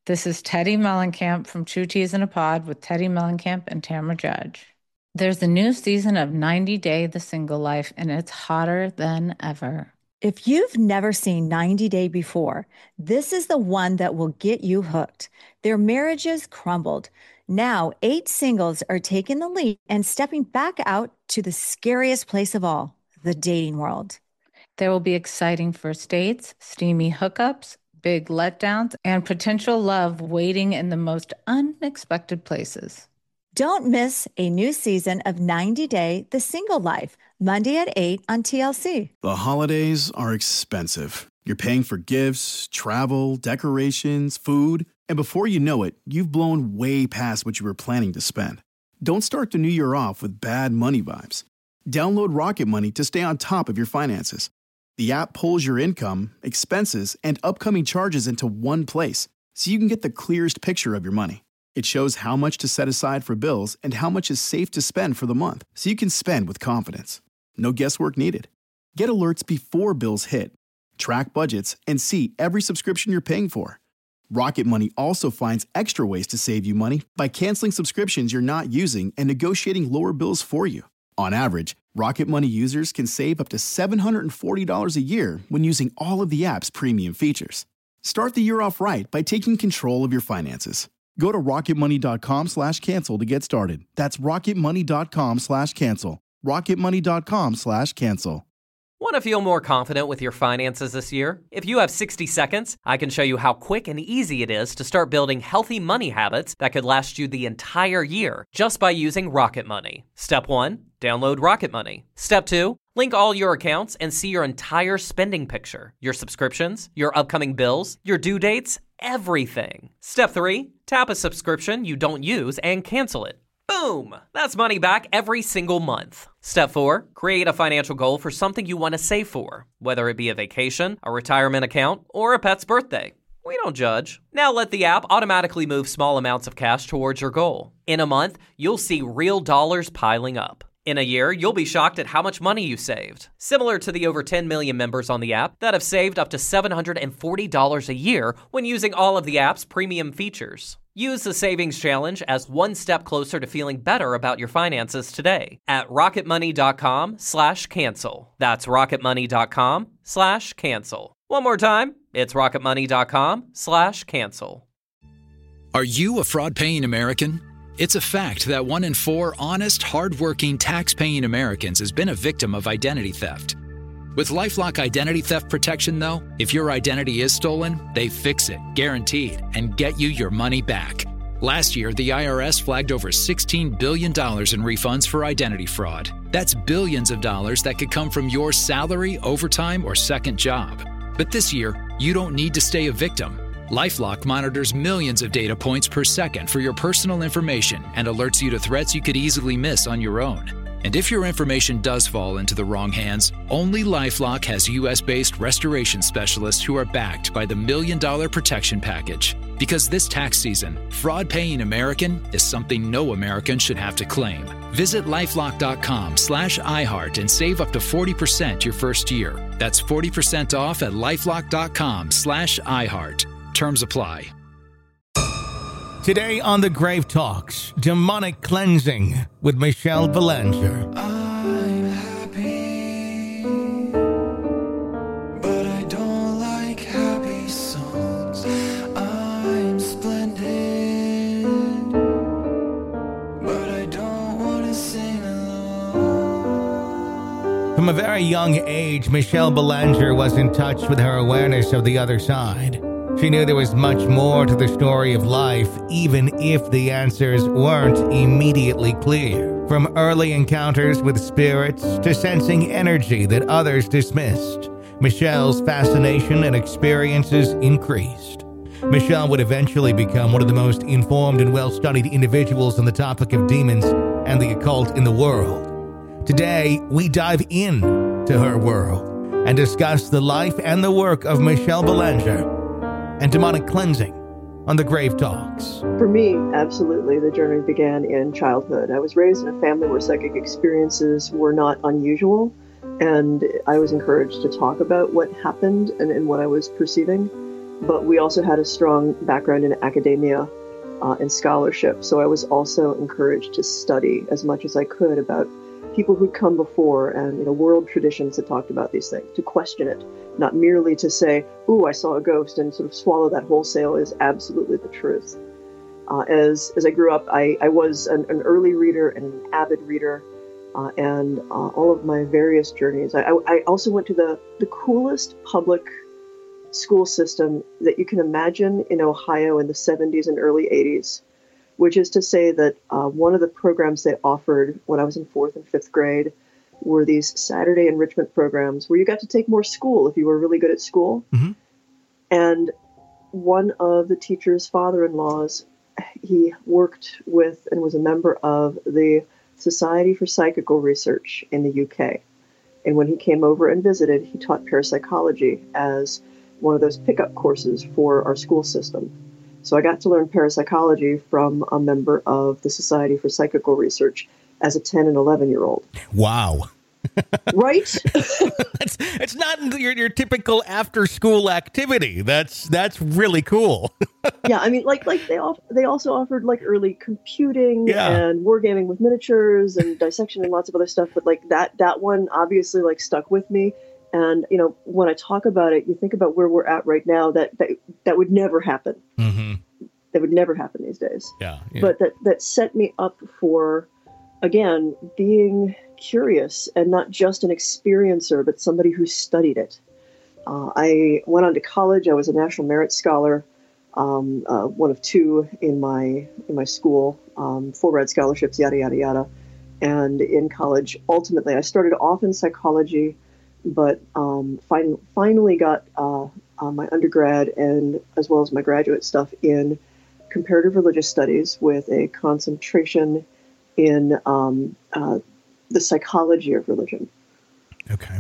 This is Teddy Mellencamp from Two Teas in a Pod with Teddy Mellencamp and Tamara Judge. There's a new season of 90 Day The Single Life, and it's hotter than ever. If you've never seen 90 Day before, this is the one that will get you hooked. Their marriages crumbled. Now, 8 singles are taking the lead and stepping back out to the scariest place of all, the dating world. There will be exciting first dates, steamy hookups, big letdowns, and potential love waiting in the most unexpected places. Don't miss a new season of 90 Day The Single Life, Monday at 8 on TLC. The holidays are expensive. You're paying for gifts, travel, decorations, food, and before you know it, you've blown way past what you were planning to spend. Don't start the new year off with bad money vibes. Download Rocket Money to stay on top of your finances. The app pulls your income, expenses, and upcoming charges into one place, so you can get the clearest picture of your money. It shows how much to set aside for bills and how much is safe to spend for the month, so you can spend with confidence. No guesswork needed. Get alerts before bills hit. Track budgets and see every subscription you're paying for. Rocket Money also finds extra ways to save you money by canceling subscriptions you're not using and negotiating lower bills for you. On average, Rocket Money users can save up to $740 a year when using all of the app's premium features. Start the year off right by taking control of your finances. Go to rocketmoney.com/cancel to get started. That's rocketmoney.com/cancel. rocketmoney.com/cancel. Want to feel more confident with your finances this year? If you have 60 seconds, I can show you how quick and easy it is to start building healthy money habits that could last you the entire year just by using Rocket Money. Step 1, download Rocket Money. Step 2, link all your accounts and see your entire spending picture, your subscriptions, your upcoming bills, your due dates, everything. Step 3, tap a subscription you don't use and cancel it. Boom! That's money back every single month. Step 4, create a financial goal for something you want to save for, whether it be a vacation, a retirement account, or a pet's birthday. We don't judge. Now let the app automatically move small amounts of cash towards your goal. In a month, you'll see real dollars piling up. In a year, you'll be shocked at how much money you saved. Similar to the over 10 million members on the app that have saved up to $740 a year when using all of the app's premium features. Use the Savings Challenge as one step closer to feeling better about your finances today at rocketmoney.com/cancel. That's rocketmoney.com/cancel. One more time, it's rocketmoney.com/cancel. Are you a fraud-paying American? It's a fact that 1 in 4 honest, hard-working, tax-paying Americans has been a victim of identity theft. With LifeLock Identity Theft Protection, though, if your identity is stolen, they fix it, guaranteed, and get you your money back. Last year, the IRS flagged over $16 billion in refunds for identity fraud. That's billions of dollars that could come from your salary, overtime, or second job. But this year, you don't need to stay a victim. LifeLock monitors millions of data points per second for your personal information and alerts you to threats you could easily miss on your own. And if your information does fall into the wrong hands, only LifeLock has U.S.-based restoration specialists who are backed by the $1 Million Protection Package. Because this tax season, fraud-paying American is something no American should have to claim. Visit LifeLock.com/iHeart and save up to 40% your first year. That's 40% off at LifeLock.com/iHeart. Terms apply. Today on The Grave Talks, Demonic Cleansing with Michelle Belanger. I'm happy, but I don't like happy songs. I'm splendid, but I don't want to sing along. From a very young age, Michelle Belanger was in touch with her awareness of the other side. She knew there was much more to the story of life, even if the answers weren't immediately clear. From early encounters with spirits to sensing energy that others dismissed, Michelle's fascination and experiences increased. Michelle would eventually become one of the most informed and well-studied individuals on the topic of demons and the occult in the world. Today, we dive in to her world and discuss the life and the work of Michelle Belanger and demonic cleansing on The Grave Talks. For me, absolutely, the journey began in childhood. I was raised in a family where psychic experiences were not unusual, and I was encouraged to talk about what happened and what I was perceiving. but we also had a strong background in academia and scholarship. So I was also encouraged to study as much as I could about people who'd come before and world traditions that talked about these things, to question it, not merely to say, "Ooh, I saw a ghost," and sort of swallow that wholesale is absolutely the truth. As I grew up, I was an early reader and an avid reader, and all of my various journeys. I also went to the coolest public school system that you can imagine in Ohio in the 70s and early 80s, which is to say that one of the programs they offered when I was in 4th and 5th grade were these Saturday enrichment programs where you got to take more school if you were really good at school. Mm-hmm. And one of the teacher's father-in-laws, he worked with and was a member of the Society for Psychical Research in the UK. And when he came over and visited, he taught parapsychology as one of those pickup courses for our school system. So I got to learn parapsychology from a member of the Society for Psychical Research as a 10 and 11-year-old. Wow. Right? It's not your typical after-school activity. That's really cool. Yeah, I mean, like they also offered like early computing and wargaming with miniatures and dissection and lots of other stuff. But like that one obviously like stuck with me. And when I talk about it, you think about where we're at right now. That would never happen. Mm-hmm. That would never happen these days. Yeah. But that set me up for, again, being curious and not just an experiencer, but somebody who studied it. I went on to college. I was a National Merit Scholar, one of two in my school, full ride scholarships, yada, yada, yada. And in college, ultimately, I started off in psychology, but finally got my undergrad and as well as my graduate stuff in comparative religious studies with a concentration in the psychology of religion. Okay.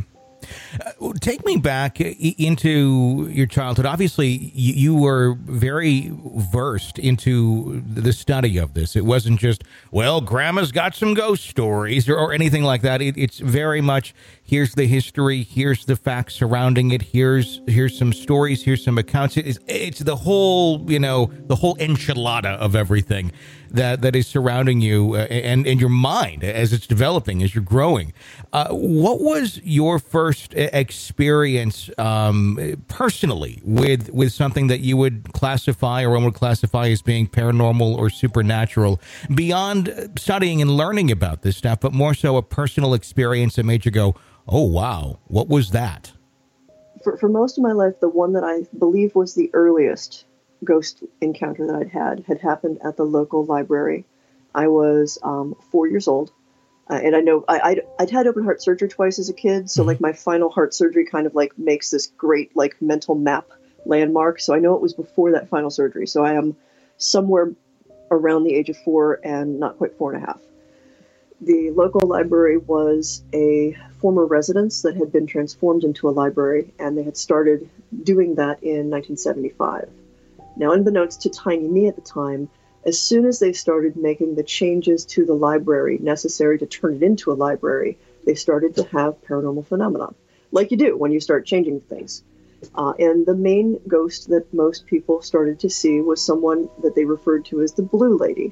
Take me back into your childhood. Obviously, you were very versed into the study of this. It wasn't just, well, Grandma's got some ghost stories or anything like that. It's very much, here's the history, here's the facts surrounding it, here's some stories, here's some accounts. It's the whole, the whole enchilada of everything that is surrounding you and your mind as it's developing, as you're growing. What was your first experience personally with something that you would classify or one would classify as being paranormal or supernatural, beyond studying and learning about this stuff, but more so a personal experience that made you go, oh, wow, what was that? For most of my life, the one that I believe was the earliest ghost encounter that had happened at the local library. I was 4 years old, and I know I'd had open heart surgery twice as a kid, so like my final heart surgery kind of like makes this great like mental map landmark. So I know it was before that final surgery. So I am somewhere around the age of 4 and not quite 4.5. The local library was a former residence that had been transformed into a library, and they had started doing that in 1975. Now, unbeknownst to tiny me at the time, as soon as they started making the changes to the library necessary to turn it into a library, they started to have paranormal phenomena, like you do when you start changing things. And the main ghost that most people started to see was someone that they referred to as the Blue Lady.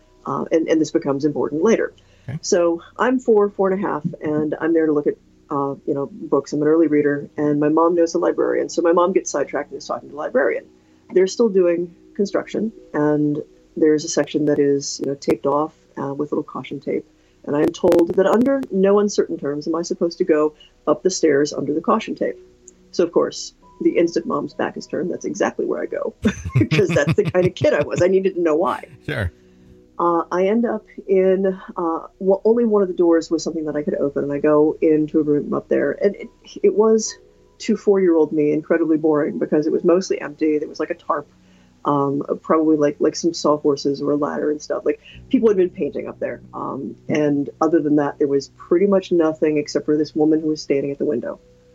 And this becomes important later. Okay. So I'm 4.5, and I'm there to look at books. I'm an early reader, and my mom knows the librarian. So my mom gets sidetracked and is talking to the librarian. They're still doing construction, and there's a section that is taped off with little caution tape. And I am told that under no uncertain terms am I supposed to go up the stairs under the caution tape. So, of course, the instant mom's back is turned, that's exactly where I go, because that's the kind of kid I was. I needed to know why. Sure. I end up in, only one of the doors was something that I could open, and I go into a room up there. And it was, to 4-year-old me, incredibly boring, because it was mostly empty. There was like a tarp, probably like some sawhorses or a ladder and stuff. Like, people had been painting up there. And other than that, there was pretty much nothing except for this woman who was standing at the window.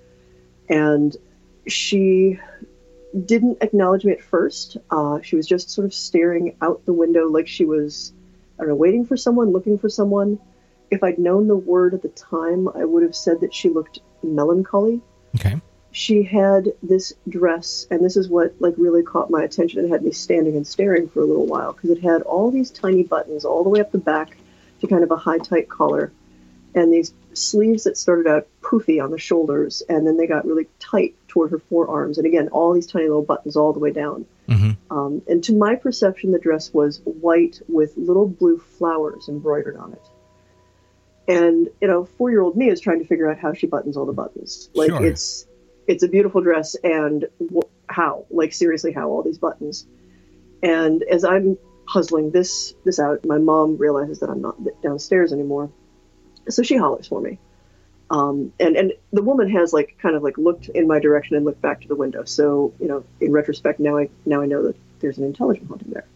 And she didn't acknowledge me at first. She was just sort of staring out the window like she was, I don't know, waiting for someone, looking for someone. If I'd known the word at the time, I would have said that she looked melancholy. Okay. she had this dress, and this is what like really caught my attention and had me standing and staring for a little while, because it had all these tiny buttons all the way up the back to kind of a high tight collar, and these sleeves that started out poofy on the shoulders, and then they got really tight toward her forearms, and again all these tiny little buttons all the way down. And to my perception, the dress was white with little blue flowers embroidered on it. And, 4-year-old me is trying to figure out how she buttons all the buttons. Like, Sure. it's a beautiful dress, and how? Like, seriously, how? All these buttons. And as I'm puzzling this out, my mom realizes that I'm not downstairs anymore. So she hollers for me. And the woman has, like, kind of, like, looked in my direction and looked back to the window. So, in retrospect, now I know that there's an intelligent haunting there.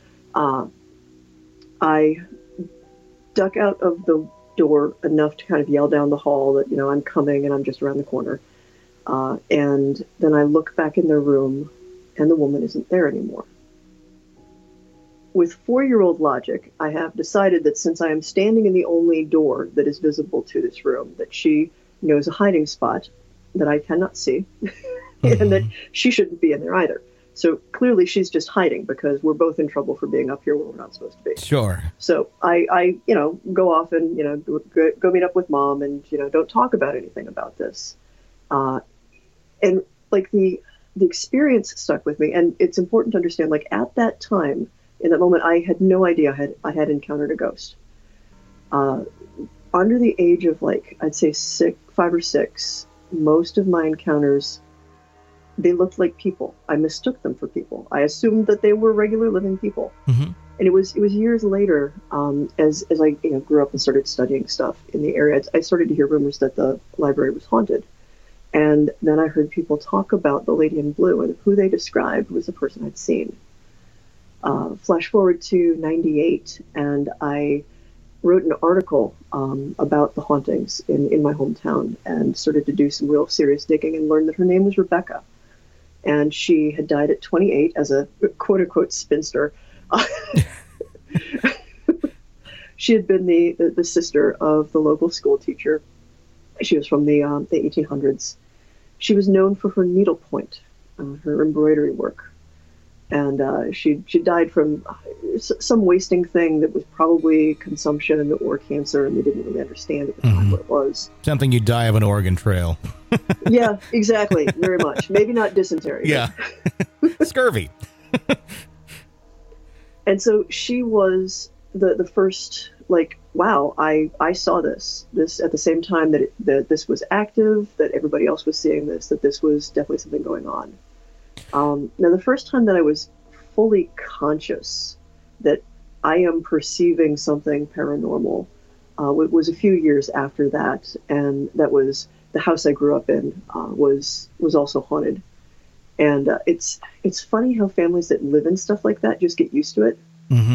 I duck out of the door enough to kind of yell down the hall that, I'm coming and I'm just around the corner. And then I look back in their room and the woman isn't there anymore. With 4-year-old logic, I have decided that since I am standing in the only door that is visible to this room, that she knows a hiding spot that I cannot see, and that she shouldn't be in there either. So clearly she's just hiding because we're both in trouble for being up here where we're not supposed to be. Sure. So I go off and, go meet up with mom and, don't talk about anything about this. And like the experience stuck with me. And it's important to understand, like at that time, in that moment, I had no idea I had encountered a ghost. Under the age of like, I'd say 5 or 6, most of my encounters, they looked like people. I mistook them for people. I assumed that they were regular living people. And it was years later, as I grew up and started studying stuff in the area, I started to hear rumors that the library was haunted. And then I heard people talk about the lady in blue, and who they described was the person I'd seen. Flash forward to 98, and I wrote an article about the hauntings in my hometown, and started to do some real serious digging and learned that her name was Rebecca. And she had died at 28 as a quote-unquote spinster. She had been the sister of the local school teacher. She was from the 1800s. She was known for her needlepoint, her embroidery work. And she died from some wasting thing that was probably consumption or cancer, and they didn't really understand at the time what it was. Something you die of an Oregon Trail. Yeah, exactly. Very much. Maybe not dysentery. Yeah. Scurvy. And so she was the first, like, wow, I saw this at the same time that this was active, that everybody else was seeing this, that this was definitely something going on. Now, the first time that I was fully conscious that I am perceiving something paranormal was a few years after that, and that was the house I grew up in was also haunted. And it's funny how families that live in stuff like that just get used to it.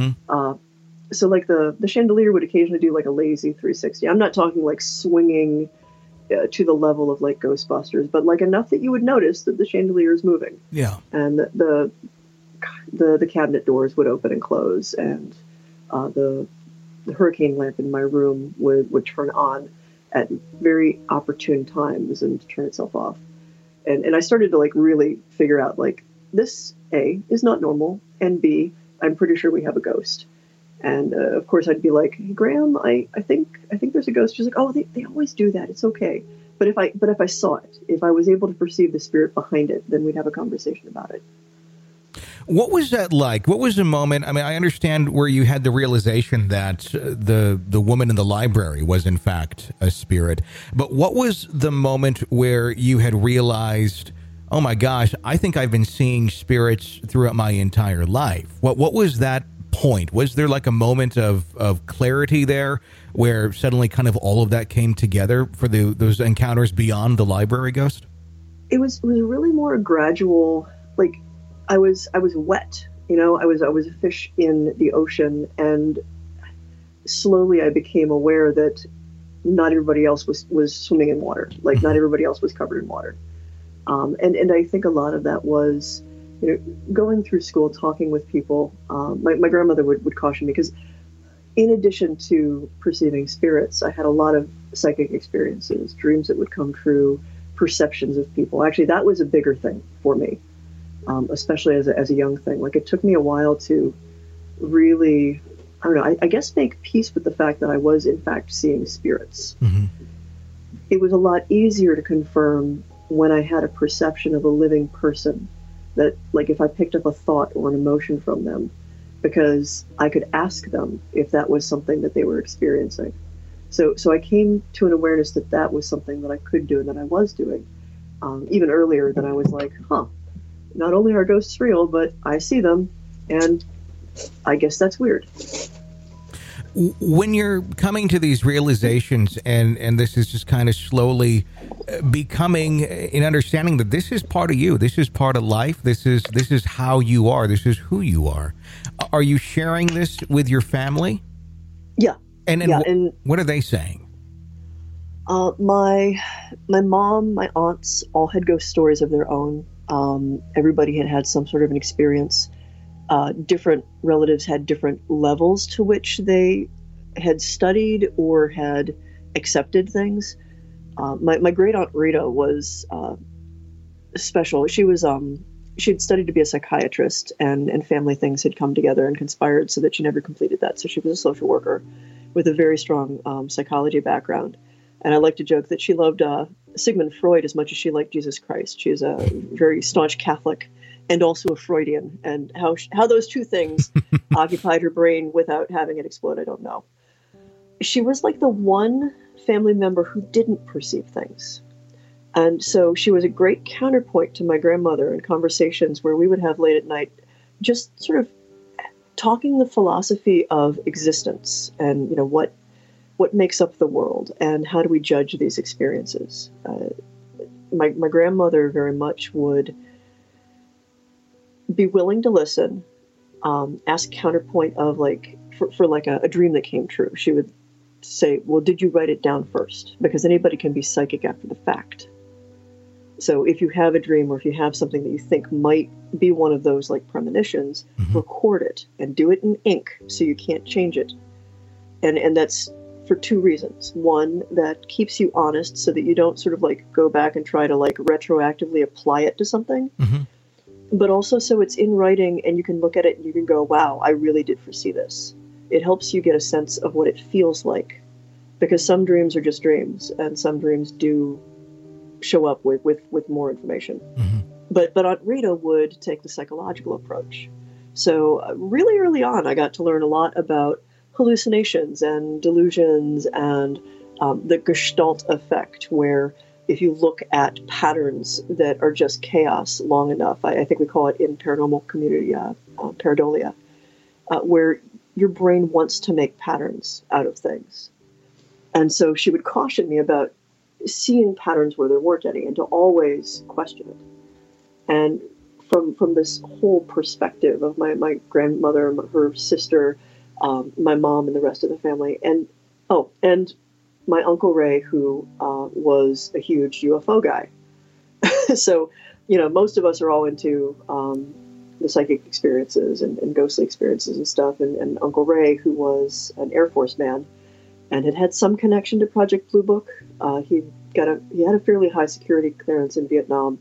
So like the chandelier would occasionally do like a lazy 360. I'm not talking like swinging to the level of like Ghostbusters, but like enough that you would notice that the chandelier is moving. Yeah. And the cabinet doors would open and close, and the hurricane lamp in my room would turn on at very opportune times and turn itself off. And I started to like really figure out like this, A, is not normal, and B, I'm pretty sure we have a ghost. And of course I'd be like, hey, Graham, I think there's a ghost. She's like, oh, they always do that. It's okay. But if I saw it, if I was able to perceive the spirit behind it, then we'd have a conversation about it. What was that like? What was the moment? I mean, I understand where you had the realization that the woman in the library was in fact a spirit. But what was the moment where you had realized, oh my gosh, I think I've been seeing spirits throughout my entire life? What was that point? Was there like a moment of clarity there where suddenly kind of all of that came together for those encounters beyond the library ghost? It was really more a gradual, like I was wet, I was a fish in the ocean, and slowly I became aware that not everybody else was swimming in water. Like not everybody else was covered in water. And I think a lot of that was, going through school, talking with people. My grandmother would caution me because in addition to perceiving spirits, I had a lot of psychic experiences, dreams that would come true, perceptions of people. Actually, that was a bigger thing for me, especially as a young thing. Like, it took me a while to really, I don't know, I guess make peace with the fact that I was in fact seeing spirits. Mm-hmm. It was a lot easier to confirm when I had a perception of a living person, that, like, if I picked up a thought or an emotion from them, because I could ask them if that was something that they were experiencing. So I came to an awareness that that was something that I could do and that I was doing. Even earlier, that I was like, not only are ghosts real, but I see them, and I guess that's weird. When you're coming to these realizations, and this is just kind of slowly becoming an understanding that this is part of you, this is part of life, this is how you are, this is who you are you sharing this with your family? Yeah. And what are they saying? My mom, my aunts all had ghost stories of their own. Everybody had some sort of an experience. Different relatives had different levels to which they had studied or had accepted things. My great aunt Rita was special. She was she had studied to be a psychiatrist, and family things had come together and conspired so that she never completed that. So she was a social worker with a very strong psychology background. And I like to joke that she loved Sigmund Freud as much as she liked Jesus Christ. She is a very staunch Catholic and also a Freudian. And how those two things occupied her brain without having it explode, I don't know. She was like the one family member who didn't perceive things. And so she was a great counterpoint to my grandmother in conversations where we would have late at night, just sort of talking the philosophy of existence and, what makes up the world and how do we judge these experiences. My grandmother very much would be willing to listen, ask counterpoint of for a dream that came true. She would say, well, did you write it down first? Because anybody can be psychic after the fact. So if you have a dream or if you have something that you think might be one of those premonitions, record it and do it in ink so you can't change it. And that's for two reasons. One, that keeps you honest so that you don't sort of go back and try to retroactively apply it to something. Mm-hmm. But also so it's in writing and you can look at it and you can go, wow, I really did foresee this. It helps you get a sense of what it feels like, because some dreams are just dreams and some dreams do show up with more information. Mm-hmm. But Aunt Rita would take the psychological approach. So really early on, I got to learn a lot about hallucinations and delusions and the Gestalt effect, where if you look at patterns that are just chaos long enough, I think we call it in paranormal community pareidolia, where your brain wants to make patterns out of things. And so she would caution me about seeing patterns where there weren't any and to always question it. And from this whole perspective of my grandmother, her sister, my mom, and the rest of the family, and my Uncle Ray, who was a huge UFO guy. So, most of us are all into the psychic experiences and ghostly experiences and stuff. And Uncle Ray, who was an Air Force man and had some connection to Project Blue Book, he had a fairly high security clearance in Vietnam,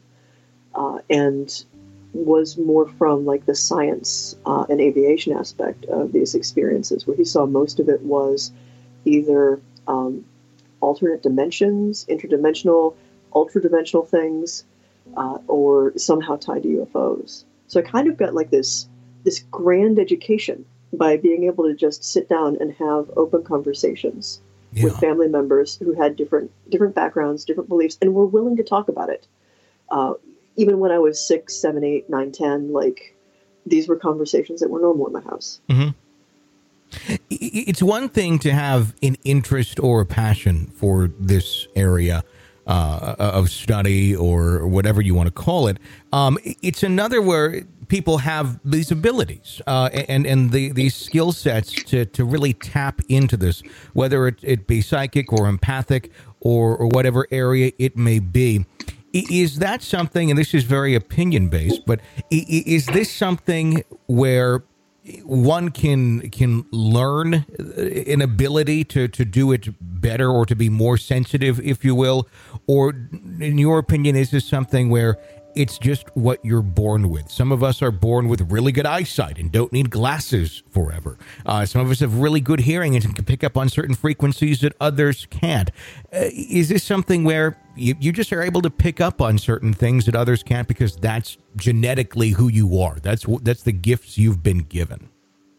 and was more from the science and aviation aspect of these experiences, where he saw most of it was either alternate dimensions, interdimensional, ultra-dimensional things, or somehow tied to UFOs. So I kind of got this grand education by being able to just sit down and have open conversations with family members who had different backgrounds, different beliefs, and were willing to talk about it. Even when I was 6, 7, 8, 9, 10, these were conversations that were normal in my house. Mm-hmm. It's one thing to have an interest or a passion for this area of study or whatever you want to call it. It's another where people have these abilities and these skill sets to really tap into this, whether it be psychic or empathic or whatever area it may be. Is that something, and this is very opinion-based, but is this something where one can learn an ability to do it better or to be more sensitive, if you will? Or in your opinion, is this something where it's just what you're born with? Some of us are born with really good eyesight and don't need glasses forever. Some of us have really good hearing and can pick up on certain frequencies that others can't. Is this something where you just are able to pick up on certain things that others can't because that's genetically who you are? That's the gifts you've been given.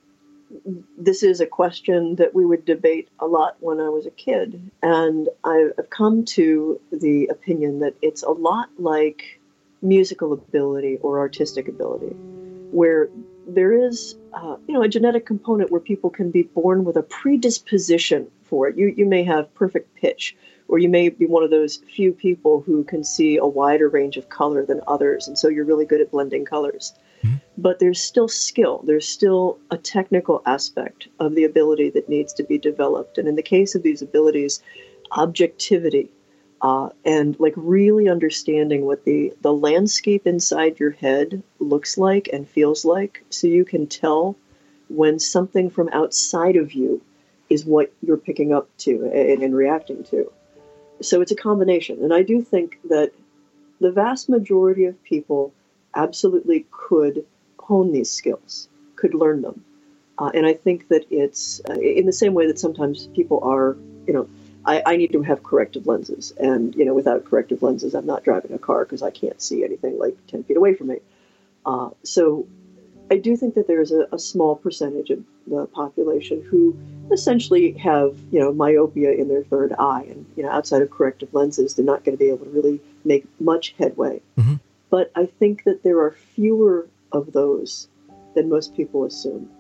This is a question that we would debate a lot when I was a kid. And I've come to the opinion that it's a lot like musical ability or artistic ability, where there is, a genetic component where people can be born with a predisposition for it. You may have perfect pitch, or you may be one of those few people who can see a wider range of color than others, and so you're really good at blending colors. Mm-hmm. But there's still skill. There's still a technical aspect of the ability that needs to be developed. And in the case of these abilities, objectivity, and like really understanding what the landscape inside your head looks like and feels like, so you can tell when something from outside of you is what you're picking up to and reacting to. So it's a combination. And I do think that the vast majority of people absolutely could hone these skills, could learn them. And I think that it's in the same way that sometimes people are, I need to have corrective lenses. And, without corrective lenses, I'm not driving a car because I can't see anything like 10 feet away from me. So I do think that there's a small percentage of the population who essentially have, myopia in their third eye. And, outside of corrective lenses, they're not going to be able to really make much headway. Mm-hmm. But I think that there are fewer of those than most people assume.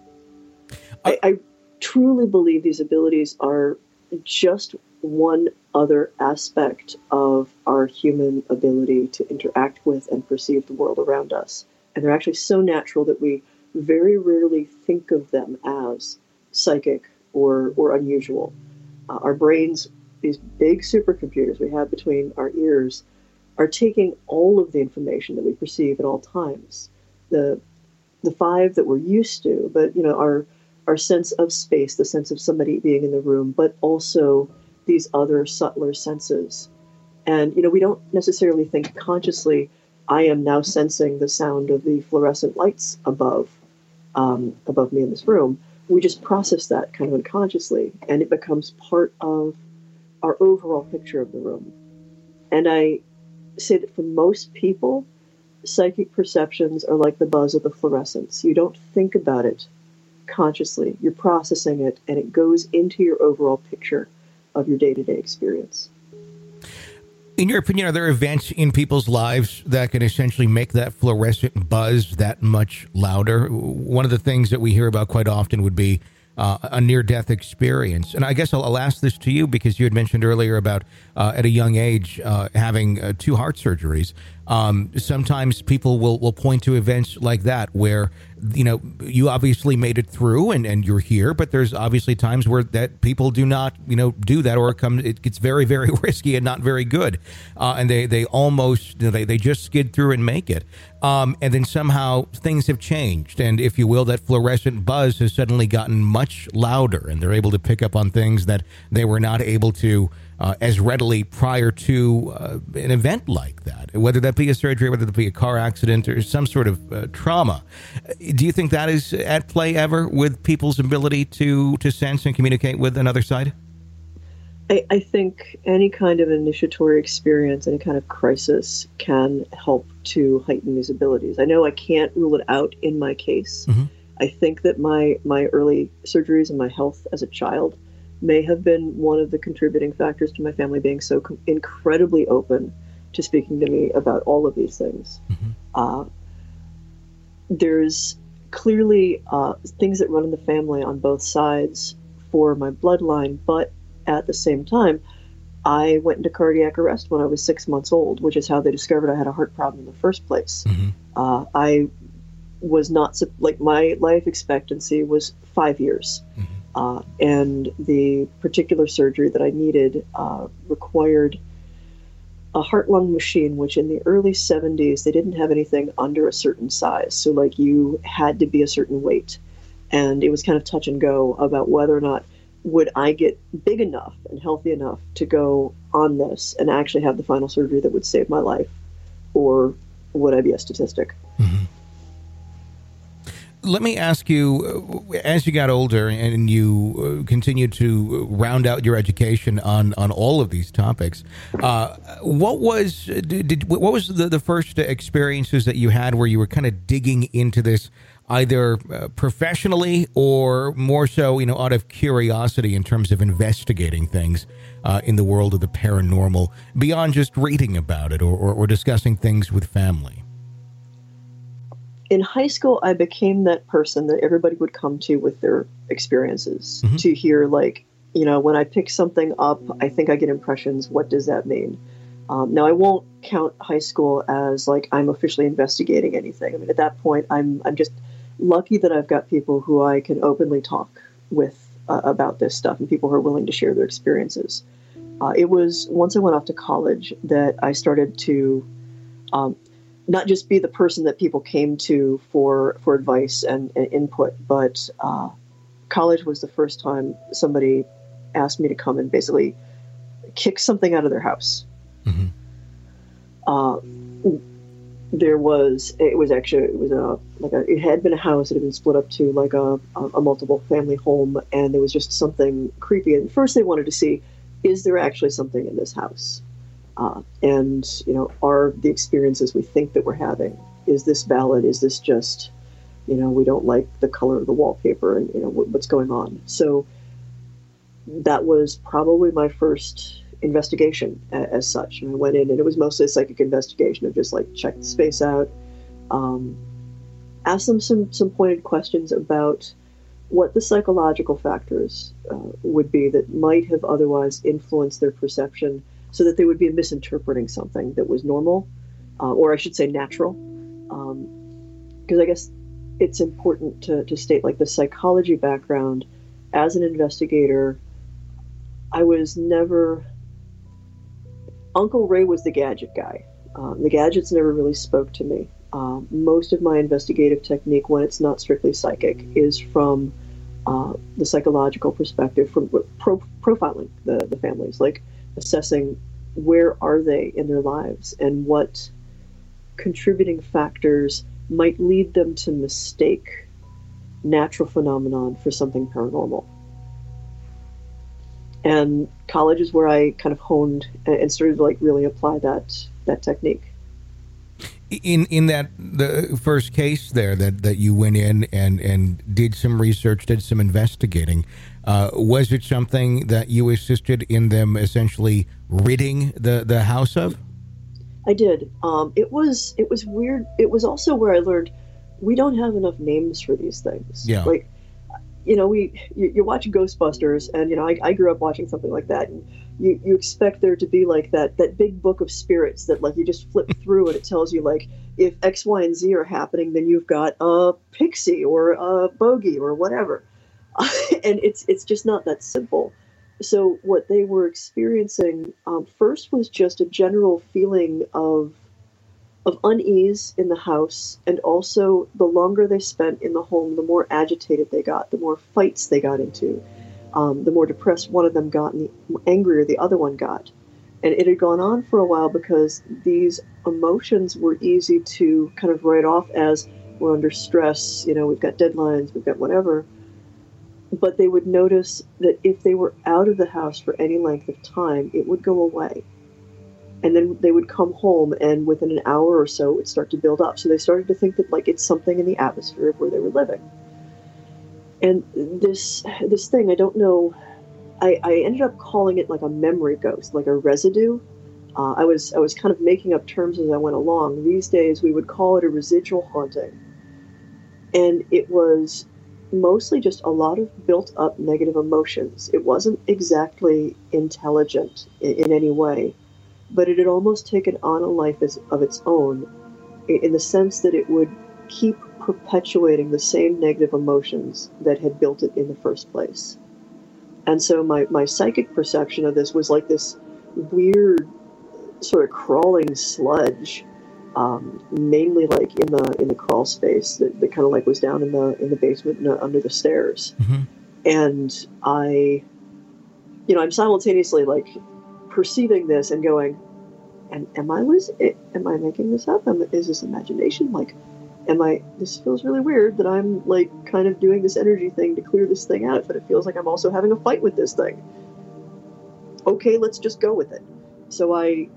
I truly believe these abilities are just one other aspect of our human ability to interact with and perceive the world around us. And they're actually so natural that we very rarely think of them as psychic or unusual. Our brains, these big supercomputers we have between our ears, are taking all of the information that we perceive at all times. The five that we're used to, but our sense of space, the sense of somebody being in the room, but also these other subtler senses. And, we don't necessarily think consciously, I am now sensing the sound of the fluorescent lights above me in this room. We just process that kind of unconsciously, and it becomes part of our overall picture of the room. And I say that for most people, psychic perceptions are like the buzz of the fluorescents. You don't think about it consciously. You're processing it, and it goes into your overall picture of your day-to-day experience. In your opinion, are there events in people's lives that can essentially make that fluorescent buzz that much louder? One of the things that we hear about quite often would be a near-death experience. And I guess I'll ask this to you because you had mentioned earlier about at a young age having 2 heart surgeries. Sometimes people will point to events like that where, you obviously made it through and you're here, but there's obviously times where that people do not, do that, or it gets very, very risky and not very good. And they almost, they just skid through and make it. And then somehow things have changed. And if you will, that fluorescent buzz has suddenly gotten much louder and they're able to pick up on things that they were not able to as readily prior to an event like that, whether that be a surgery, whether that be a car accident or some sort of trauma. Do you think that is at play ever with people's ability to sense and communicate with another side? I think any kind of initiatory experience, any kind of crisis can help to heighten these abilities. I know I can't rule it out in my case. Mm-hmm. I think that my early surgeries and my health as a child may have been one of the contributing factors to my family being so incredibly open to speaking to me about all of these things. Mm-hmm. There's clearly things that run in the family on both sides for my bloodline, but at the same time, I went into cardiac arrest when I was 6 months old, which is how they discovered I had a heart problem in the first place. Mm-hmm. I was not, my life expectancy was 5 years. Mm-hmm. And the particular surgery that I needed required a heart-lung machine, which in the early 70s, they didn't have anything under a certain size. So you had to be a certain weight. And it was kind of touch and go about whether or not would I get big enough and healthy enough to go on this and actually have the final surgery that would save my life, or would I be a statistic? Mm-hmm. Let me ask you, as you got older and you continued to round out your education on all of these topics, what was the first experiences that you had where you were kind of digging into this, either professionally or more so, out of curiosity in terms of investigating things in the world of the paranormal, beyond just reading about it or discussing things with family? In high school, I became that person that everybody would come to with their experiences, to hear, like, when I pick something up, I think I get impressions. What does that mean? Now, I won't count high school as like I'm officially investigating anything. I mean, at that point, I'm just lucky that I've got people who I can openly talk with about this stuff, and people who are willing to share their experiences. It was once I went off to college that I started to not just be the person that people came to for advice and input, but college was the first time somebody asked me to come and basically kick something out of their house. Mm-hmm. It had been a house that had been split up to like a multiple family home, and there was just something creepy. And first they wanted to see, is there actually something in this house? And are the experiences we think that we're having, is this valid? Is this just, we don't like the color of the wallpaper and, what's going on? So that was probably my first investigation as such. And I went in and it was mostly a psychic investigation of just like check the space out, ask them some pointed questions about what the psychological factors would be that might have otherwise influenced their perception, so that they would be misinterpreting something that was normal, or I should say natural. Because I guess it's important to state, like, the psychology background. As an investigator, I was never... Uncle Ray was the gadget guy. The gadgets never really spoke to me. Most of my investigative technique, when it's not strictly psychic, is from the psychological perspective, from profiling the families, like assessing where are they in their lives and what contributing factors might lead them to mistake natural phenomenon for something paranormal. And college is where I kind of honed and started to like really apply that technique. In the first case there that you went in and did some research, did some investigating, was it something that you assisted in them essentially ridding the house of? I did. It was weird. It was also where I learned we don't have enough names for these things. Yeah. Like, you're watching Ghostbusters, and I grew up watching something like that, and you expect there to be like that big book of spirits that like you just flip through and it tells you like if X, Y, and Z are happening, then you've got a pixie or a bogey or whatever, and it's just not that simple. So what they were experiencing first was just a general feeling of unease in the house, and also the longer they spent in the home, the more agitated they got, the more fights they got into, the more depressed one of them got, and the angrier the other one got. And it had gone on for a while because these emotions were easy to kind of write off as we're under stress, we've got deadlines, we've got whatever. But they would notice that if they were out of the house for any length of time, it would go away. And then they would come home, and within an hour or so, it would start to build up. So they started to think that like it's something in the atmosphere of where they were living. And this thing, I don't know, I ended up calling it like a memory ghost, like a residue. I was kind of making up terms as I went along. These days, we would call it a residual haunting. And it was mostly just a lot of built up negative emotions. It wasn't exactly intelligent in any way, but it had almost taken on a life of its own, in the sense that it would keep perpetuating the same negative emotions that had built it in the first place. And so my psychic perception of this was like this weird sort of crawling sludge mainly like in the crawl space that kind of like was down in the basement under the stairs. Mm-hmm. And I'm simultaneously like perceiving this and going, am I making this up? Is this imagination? Like, this feels really weird that I'm like kind of doing this energy thing to clear this thing out, but it feels like I'm also having a fight with this thing. Okay, let's just go with it. So I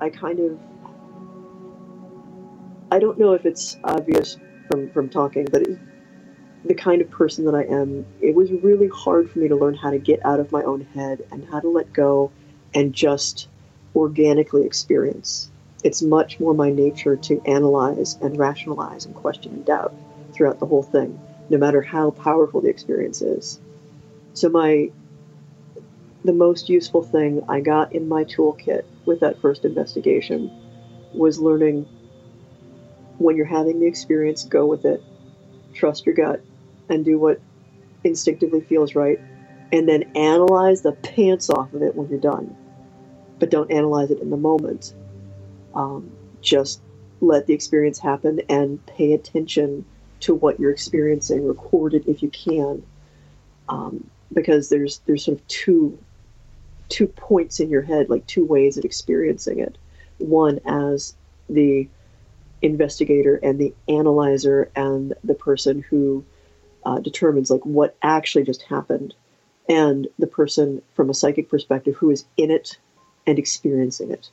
don't know if it's obvious from talking, but the kind of person that I am, it was really hard for me to learn how to get out of my own head and how to let go and just organically experience. It's much more my nature to analyze and rationalize and question and doubt throughout the whole thing, no matter how powerful the experience is. So the most useful thing I got in my toolkit with that first investigation was learning, when you're having the experience, go with it, trust your gut, and do what instinctively feels right, and then analyze the pants off of it when you're done. But don't analyze it in the moment. Just let the experience happen and pay attention to what you're experiencing. Record it if you can, because there's sort of two points in your head, like two ways of experiencing it. One as the investigator and the analyzer and the person who determines like what actually just happened, and the person from a psychic perspective who is in it and experiencing it.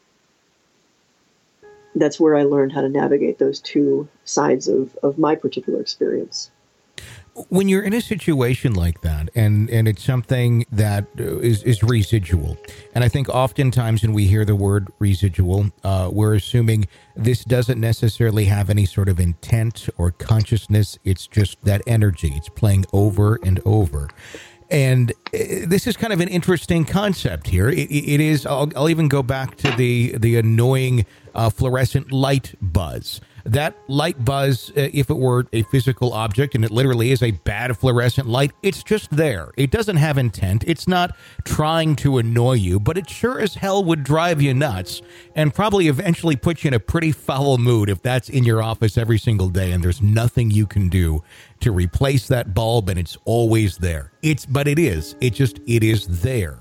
That's where I learned how to navigate those two sides of my particular experience. When you're in a situation like that, and it's something that is residual, and I think oftentimes when we hear the word residual, we're assuming this doesn't necessarily have any sort of intent or consciousness. It's just that energy. It's playing over and over. And this is kind of an interesting concept here. It is. I'll even go back to the annoying fluorescent light buzz. That light buzz, if it were a physical object, and it literally is a bad fluorescent light, it's just there. It doesn't have intent. It's not trying to annoy you, but it sure as hell would drive you nuts and probably eventually put you in a pretty foul mood if that's in your office every single day and there's nothing you can do to replace that bulb and it's always there. It is there.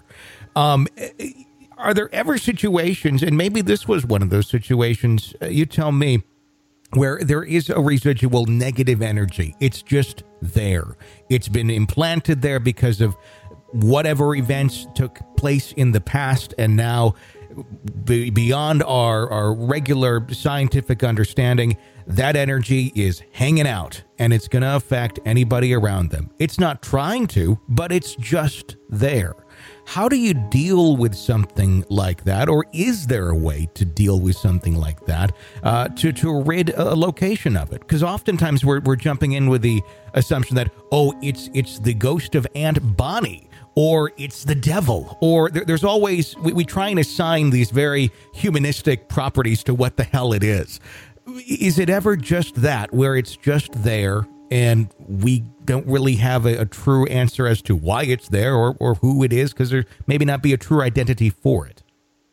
Are there ever situations, and maybe this was one of those situations, you tell me, where there is a residual negative energy? It's just there. It's been implanted there because of whatever events took place in the past, and now beyond our regular scientific understanding, that energy is hanging out and it's going to affect anybody around them. It's not trying to, but it's just there. How do you deal with something like that? Or is there a way to deal with something like that to rid a location of it? Because oftentimes we're jumping in with the assumption that, it's the ghost of Aunt Bonnie, or it's the devil, or there's always, we try and assign these very humanistic properties to what the hell it is. Is it ever just that, where it's just there and we don't really have a true answer as to why it's there or who it is, because there maybe not be a true identity for it?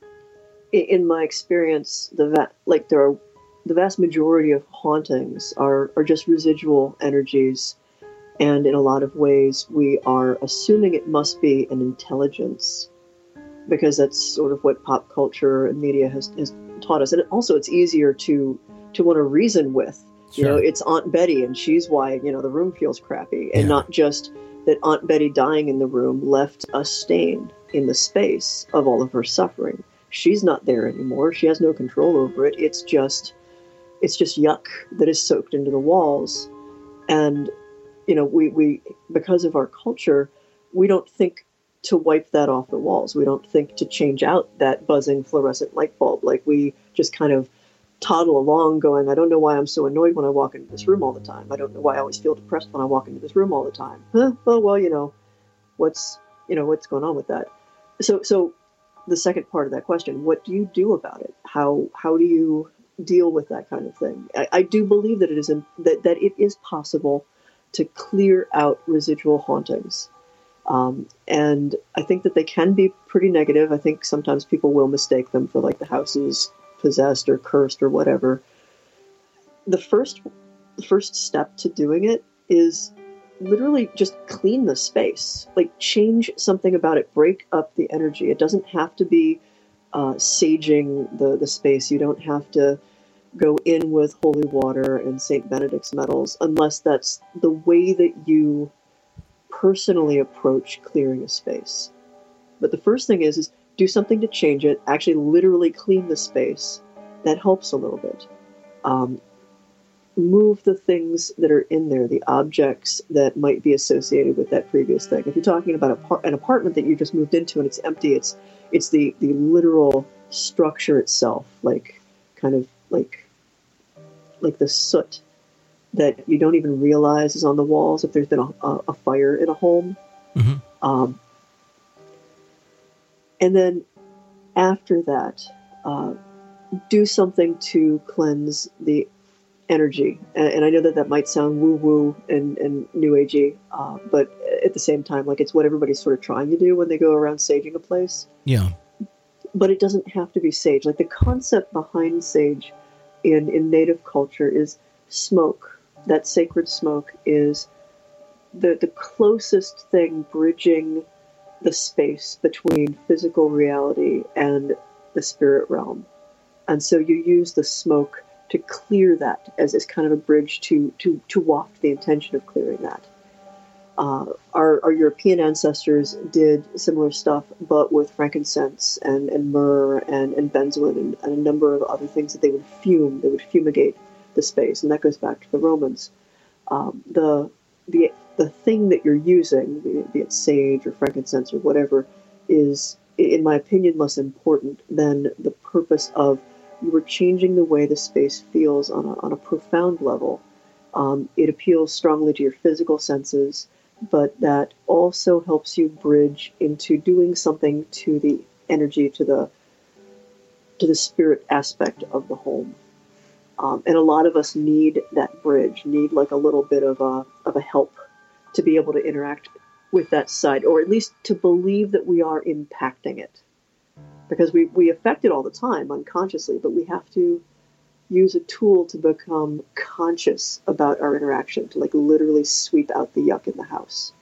In my experience, the vast majority of hauntings are just residual energies, and in a lot of ways we are assuming it must be an intelligence, because that's sort of what pop culture and media has taught us. And also it's easier to want to reason with. Sure. You know, it's Aunt Betty and she's why, the room feels crappy, and not just that Aunt Betty dying in the room left a stain in the space of all of her suffering. She's not there anymore. She has no control over it. It's just yuck that is soaked into the walls. And, we because of our culture, we don't think to wipe that off the walls. We don't think to change out that buzzing fluorescent light bulb. Like, we just kind of toddle along going, I don't know why I'm so annoyed when I walk into this room all the time. I don't know why I always feel depressed when I walk into this room all the time. Oh, well, what's going on with that? So the second part of that question, what do you do about it? How do you deal with that kind of thing? I do believe that that it is possible to clear out residual hauntings. And I think that they can be pretty negative. I think sometimes people will mistake them for like the house is possessed or cursed or whatever. the first step to doing it is literally just clean the space, like change something about it, break up the energy. It doesn't have to be saging the space. You don't have to go in with holy water and St. Benedict's metals unless that's the way that you personally approach clearing a space. But the first thing is do something to change it, actually literally clean the space. That helps a little bit. Move the things that are in there, the objects that might be associated with that previous thing. If you're talking about an apartment that you just moved into and it's empty, it's the literal structure itself, like kind of like the soot that you don't even realize is on the walls if there's been a fire in a home. Mm-hmm. And then after that, do something to cleanse the energy. And I know that might sound woo-woo and new agey, but at the same time, like it's what everybody's sort of trying to do when they go around saging a place. Yeah. But it doesn't have to be sage. Like the concept behind sage in native culture is smoke. That sacred smoke is the closest thing bridging the space between physical reality and the spirit realm. And so you use the smoke to clear that as kind of a bridge to waft the intention of clearing that. Our European ancestors did similar stuff, but with frankincense and myrrh and benzoin and a number of other things that they would fume. They would fumigate the space, and that goes back to the Romans. The thing that you're using, be it sage or frankincense or whatever, is, in my opinion, less important than the purpose of you were changing the way the space feels on a profound level. It appeals strongly to your physical senses, but that also helps you bridge into doing something to the energy, to the spirit aspect of the home. And a lot of us need that bridge, need like a little bit of a help to be able to interact with that side, or at least to believe that we are impacting it. Because we affect it all the time unconsciously, but we have to use a tool to become conscious about our interaction, to like literally sweep out the yuck in the house.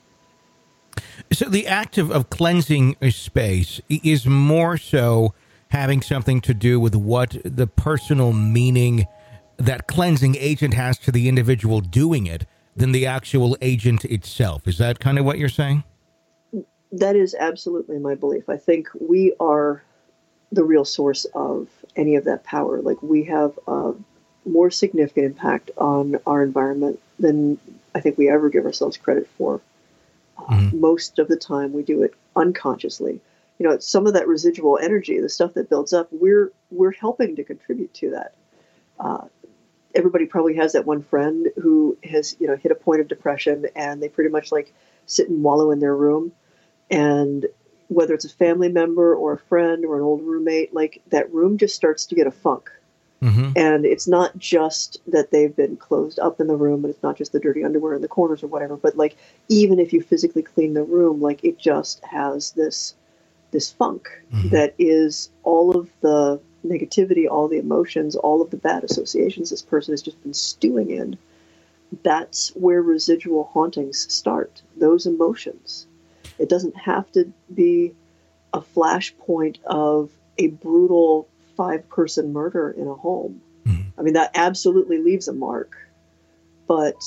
So the act of cleansing a space is more so having something to do with what the personal meaning that cleansing agent has to the individual doing it than the actual agent itself. Is that kind of what you're saying? That is absolutely my belief. I think we are the real source of any of that power. Like we have a more significant impact on our environment than I think we ever give ourselves credit for. Most of the time we do it unconsciously. You know, some of that residual energy, the stuff that builds up, we're helping to contribute to that. Everybody probably has that one friend who has, hit a point of depression and they pretty much like sit and wallow in their room. And whether it's a family member or a friend or an old roommate, like that room just starts to get a funk. Mm-hmm. And it's not just that they've been closed up in the room, and it's not just the dirty underwear in the corners or whatever, but like even if you physically clean the room, like it just has this funk that is all of the negativity, all the emotions, all of the bad associations this person has just been stewing in. That's where residual hauntings start, those emotions. It doesn't have to be a flashpoint of a brutal 5-person murder in a home. I mean, that absolutely leaves a mark. But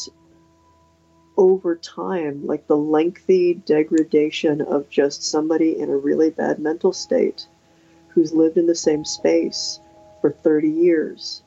over time, like the lengthy degradation of just somebody in a really bad mental state who's lived in the same space for 30 years,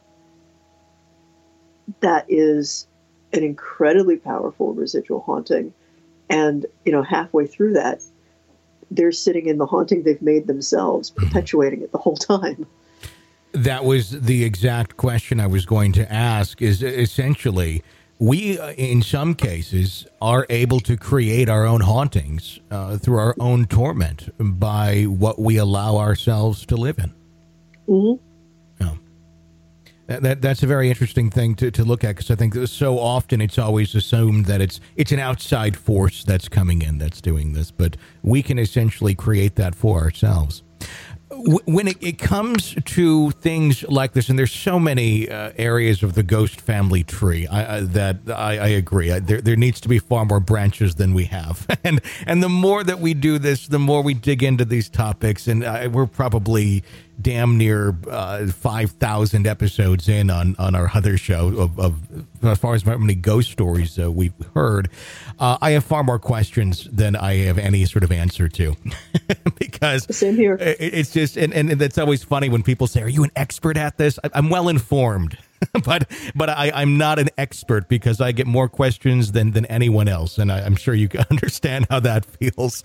that is an incredibly powerful residual haunting. And, halfway through that, they're sitting in the haunting they've made themselves, perpetuating it the whole time. That was the exact question I was going to ask, is essentially we, in some cases, are able to create our own hauntings through our own torment by what we allow ourselves to live in. Mm-hmm. That's a very interesting thing to look at, because I think that so often it's always assumed that it's an outside force that's coming in that's doing this, but we can essentially create that for ourselves. When it comes to things like this, and there's so many areas of the ghost family tree, I agree. There needs to be far more branches than we have, and the more that we do this, the more we dig into these topics, and we're probably damn near 5,000 episodes in on our other show of as far as how many ghost stories we've heard. I have far more questions than I have any sort of answer to, because same here. It's just, and that's always funny when people say, "Are you an expert at this?" I'm well informed, but I'm not an expert, because I get more questions than anyone else, and I'm sure you can understand how that feels.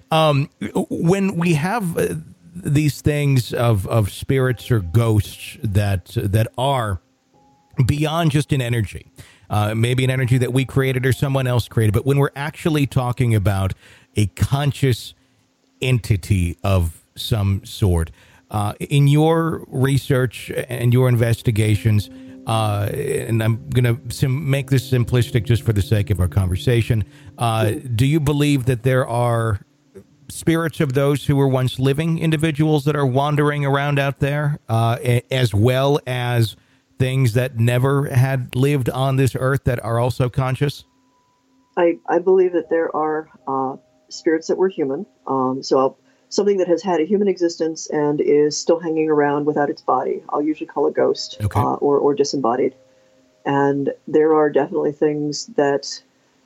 When we have these things of spirits or ghosts that are beyond just an energy, maybe an energy that we created or someone else created, but when we're actually talking about a conscious entity of some sort, in your research and your investigations, and I'm going to make this simplistic just for the sake of our conversation, do you believe that there are spirits of those who were once living individuals that are wandering around out there, as well as things that never had lived on this earth that are also conscious? I believe that there are spirits that were human. Something that has had a human existence and is still hanging around without its body, I'll usually call a ghost, okay, or disembodied. And there are definitely things that,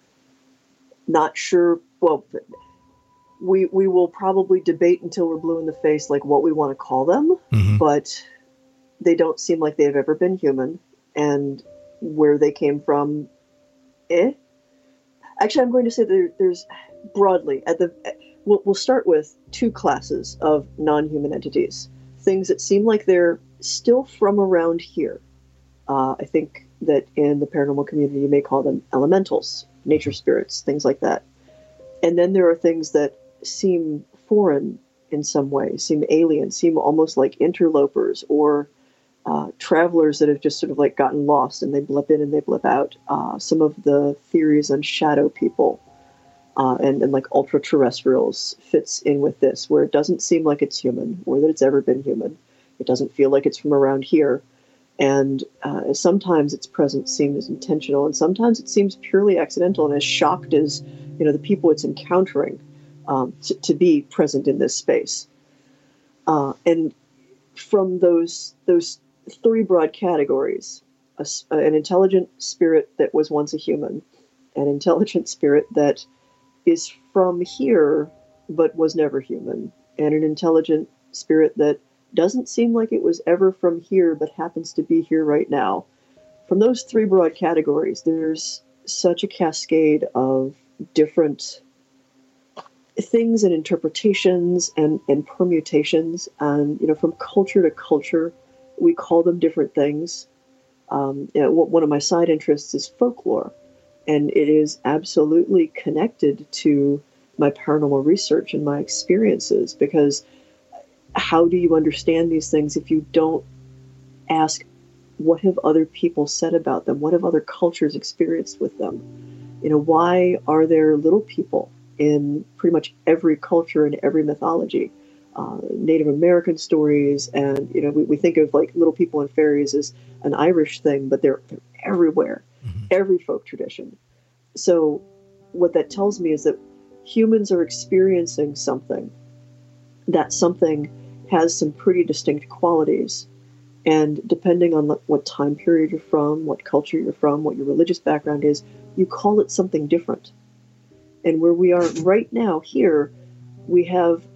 not sure, well, we will probably debate until we're blue in the face, like what we want to call them, but they don't seem like they've ever been human, and where they came from, Actually, I'm going to say there's broadly we'll start with two classes of non-human entities, things that seem like they're still from around here. I think that in the paranormal community, you may call them elementals, nature spirits, things like that. And then there are things that seem foreign in some way, seem alien, seem almost like interlopers, or travelers that have just sort of like gotten lost and they blip in and they blip out. Some of the theories on shadow people and like ultra-terrestrials fits in with this, where it doesn't seem like it's human or that it's ever been human. It doesn't feel like it's from around here. And sometimes its presence seems intentional, and sometimes it seems purely accidental, and as shocked as the people it's encountering to be present in this space. And from those three broad categories, an intelligent spirit that was once a human, an intelligent spirit that is from here but was never human, and an intelligent spirit that doesn't seem like it was ever from here but happens to be here right now. From those three broad categories, there's such a cascade of different things and interpretations and permutations, and from culture to culture we call them different things. One of my side interests is folklore, and it is absolutely connected to my paranormal research and my experiences, because how do you understand these things if you don't ask, what have other people said about them? What have other cultures experienced with them? Why are there little people in pretty much every culture and every mythology? Native American stories, and we think of like little people and fairies as an Irish thing, but they're everywhere, every folk tradition. So what that tells me is that humans are experiencing something. That something has some pretty distinct qualities, and depending on what time period you're from, what culture you're from, what your religious background is, you call it something different. And where we are right now here, we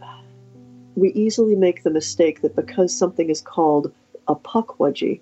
easily make the mistake that because something is called a pukwudgie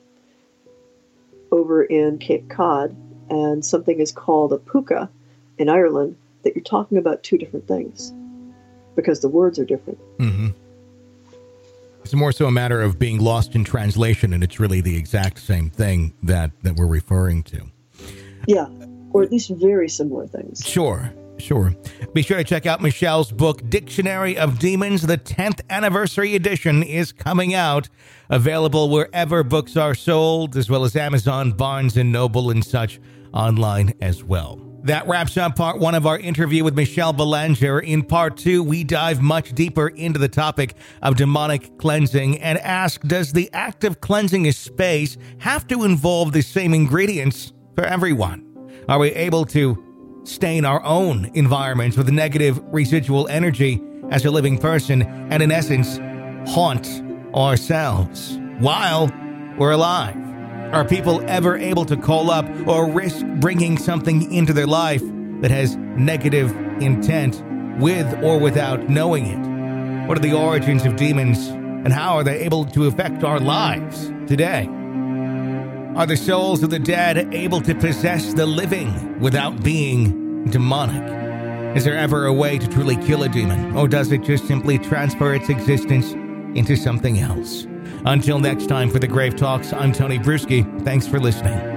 over in Cape Cod and something is called a puka in Ireland, that you're talking about two different things because the words are different. Mm-hmm. It's more so a matter of being lost in translation, and it's really the exact same thing that we're referring to. Yeah, or at least very similar things. Sure. Be sure to check out Michelle's book, Dictionary of Demons. The 10th anniversary edition is coming out, available wherever books are sold, as well as Amazon, Barnes & Noble, and such online as well. That wraps up part one of our interview with Michelle Belanger. In part two, we dive much deeper into the topic of demonic cleansing and ask, does the act of cleansing a space have to involve the same ingredients for everyone? Are we able to stain our own environments with negative residual energy as a living person and, in essence, haunt ourselves while we're alive? Are people ever able to call up or risk bringing something into their life that has negative intent with or without knowing it? What are the origins of demons and how are they able to affect our lives today? Are the souls of the dead able to possess the living without being demonic? Is there ever a way to truly kill a demon, or does it just simply transfer its existence into something else? Until next time for the Grave Talks, I'm Tony Bruschi. Thanks for listening.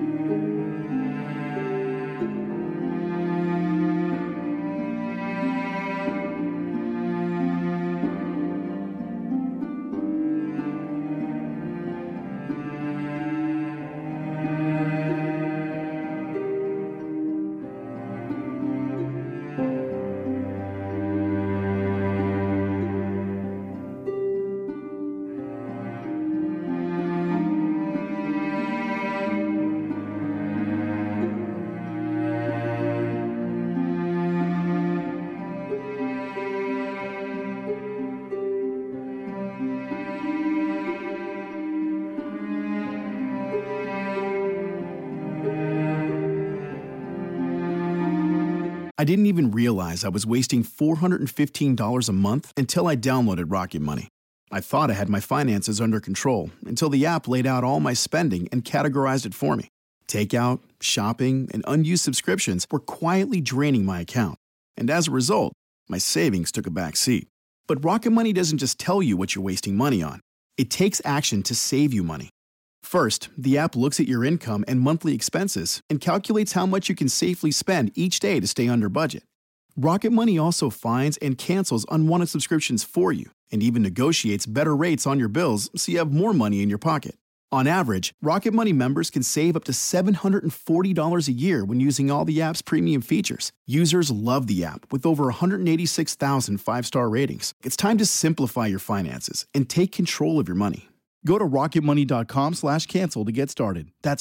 I didn't even realize I was wasting $415 a month until I downloaded Rocket Money. I thought I had my finances under control until the app laid out all my spending and categorized it for me. Takeout, shopping, and unused subscriptions were quietly draining my account. And as a result, my savings took a back seat. But Rocket Money doesn't just tell you what you're wasting money on. It takes action to save you money. First, the app looks at your income and monthly expenses and calculates how much you can safely spend each day to stay under budget. Rocket Money also finds and cancels unwanted subscriptions for you and even negotiates better rates on your bills so you have more money in your pocket. On average, Rocket Money members can save up to $740 a year when using all the app's premium features. Users love the app with over 186,000 five-star ratings. It's time to simplify your finances and take control of your money. Go to rocketmoney.com/cancel to get started. That's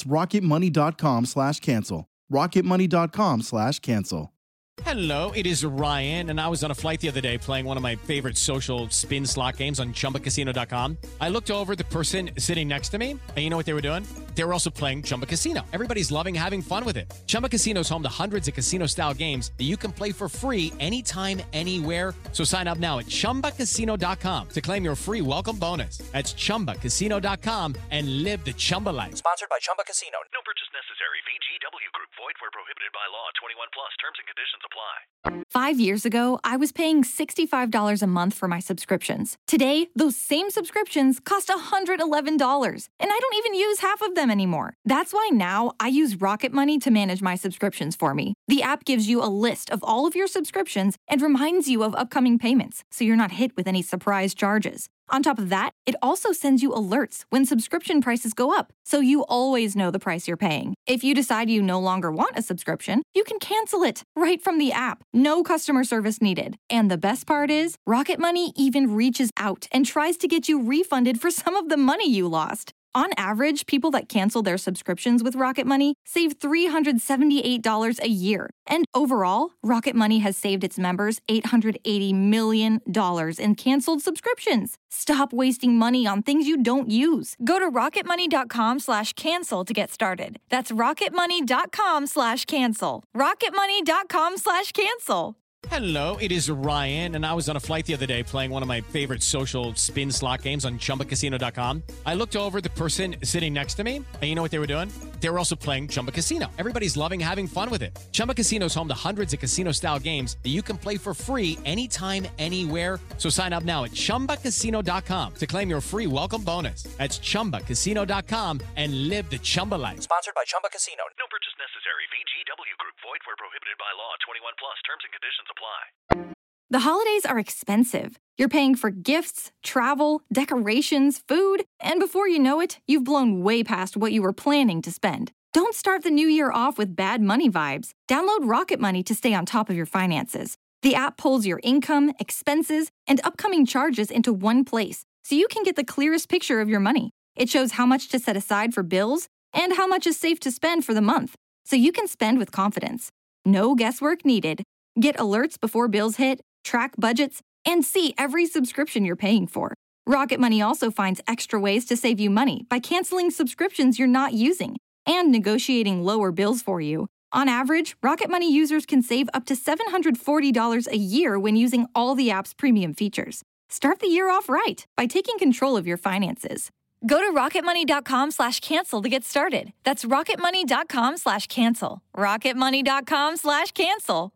rocketmoney.com/cancel. rocketmoney.com/cancel. Hello, it is Ryan, and I was on a flight the other day playing one of my favorite social spin slot games on ChumbaCasino.com. I looked over at the person sitting next to me, and you know what they were doing? They were also playing Chumba Casino. Everybody's loving having fun with it. Chumba Casino is home to hundreds of casino-style games that you can play for free anytime, anywhere. So sign up now at ChumbaCasino.com to claim your free welcome bonus. That's ChumbaCasino.com and live the Chumba life. Sponsored by Chumba Casino. No purchase necessary. VGW Group. Void where prohibited by law. 21 plus. Terms and conditions apply. 5 years ago, I was paying $65 a month for my subscriptions. Today, those same subscriptions cost $111, and I don't even use half of them anymore. That's why now I use Rocket Money to manage my subscriptions for me. The app gives you a list of all of your subscriptions and reminds you of upcoming payments, so you're not hit with any surprise charges. On top of that, it also sends you alerts when subscription prices go up, so you always know the price you're paying. If you decide you no longer want a subscription, you can cancel it right from the app. No customer service needed. And the best part is, Rocket Money even reaches out and tries to get you refunded for some of the money you lost. On average, people that cancel their subscriptions with Rocket Money save $378 a year. And overall, Rocket Money has saved its members $880 million in canceled subscriptions. Stop wasting money on things you don't use. Go to rocketmoney.com/cancel to get started. That's rocketmoney.com/cancel. rocketmoney.com/cancel. Hello, it is Ryan, and I was on a flight the other day playing one of my favorite social spin slot games on ChumbaCasino.com. I looked over at the person sitting next to me, and you know what they were doing? They were also playing Chumba Casino. Everybody's loving having fun with it. Chumba Casino is home to hundreds of casino-style games that you can play for free anytime, anywhere. So sign up now at ChumbaCasino.com to claim your free welcome bonus. That's ChumbaCasino.com and live the Chumba life. Sponsored by Chumba Casino. No purchase necessary. VGW Group. Void where prohibited by law. 21 plus. Terms and conditions apply. The holidays are expensive. You're paying for gifts, travel, decorations, food, and before you know it, you've blown way past what you were planning to spend. Don't start the new year off with bad money vibes. Download Rocket Money to stay on top of your finances. The app pulls your income, expenses, and upcoming charges into one place, so you can get the clearest picture of your money. It shows how much to set aside for bills and how much is safe to spend for the month, so you can spend with confidence. No guesswork needed. Get alerts before bills hit, track budgets, and see every subscription you're paying for. Rocket Money also finds extra ways to save you money by canceling subscriptions you're not using and negotiating lower bills for you. On average, Rocket Money users can save up to $740 a year when using all the app's premium features. Start the year off right by taking control of your finances. Go to rocketmoney.com/cancel to get started. That's rocketmoney.com/cancel. rocketmoney.com/cancel.